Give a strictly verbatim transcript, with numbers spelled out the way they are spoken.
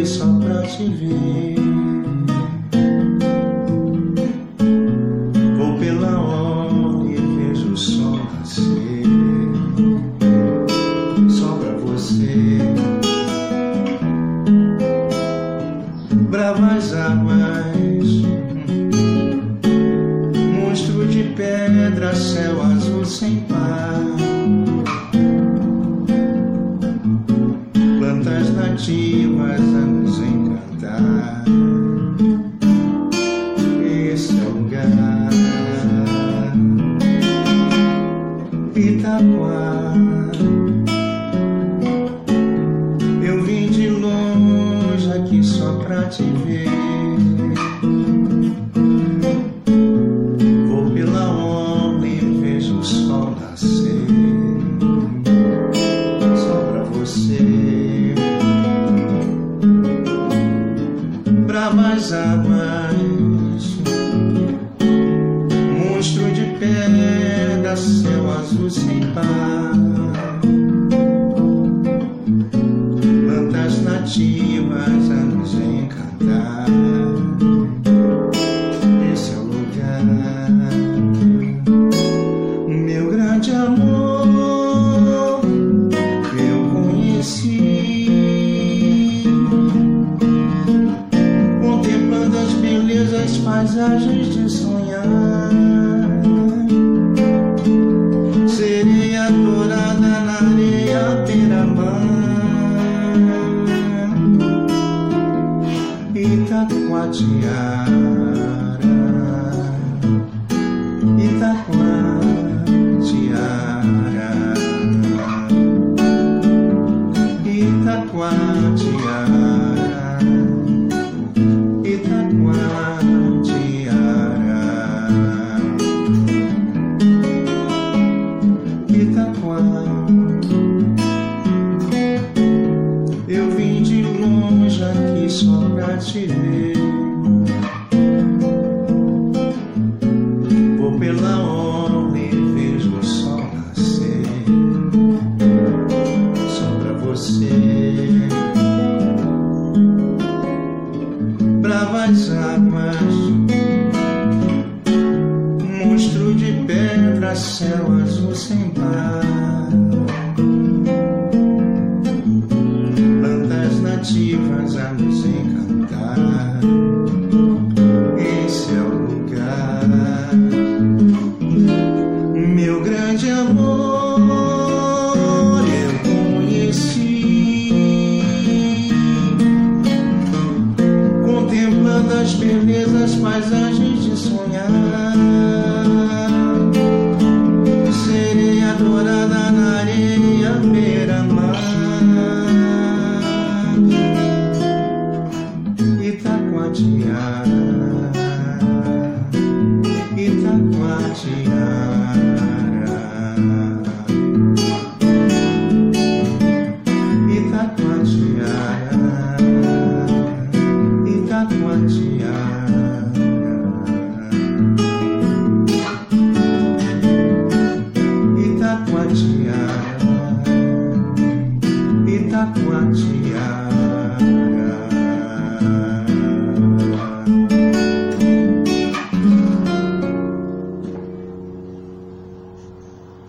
só pra te ver. Vou pela orla e vejo o sol nascer. Só pra você. Bravas águas, monstro de pedra, céu azul sem par. Plantas nativas a nos encantar. Esse é o lugar, Itaquá. Eu vim de longe aqui só pra te ver. Vou pela orla e vejo o sol nascer. Só pra você. Bravas águas, monstro de pedra, céu azul sem par. Plantas nativas a nos encantar. Esse é o lugar, meu grande amor, eu conheci, contemplando as belezas, paisagens de sonhar. Sereia dourada na areia beira-mar. Itacoatiara, Itacoatiara, Itacoatiara, Itacoatiara, Itaquá. Eu vim de longe aqui só pra te ver. Vou pela orla e vejo o sol nascer. Só pra você. Bravas águas, monstro de pedra, céu azul sem par. Plantas nativas a nos encantar. Esse é o lugar, meu grande amor, eu conheci, contemplando as belezas, paisagens de sonhar.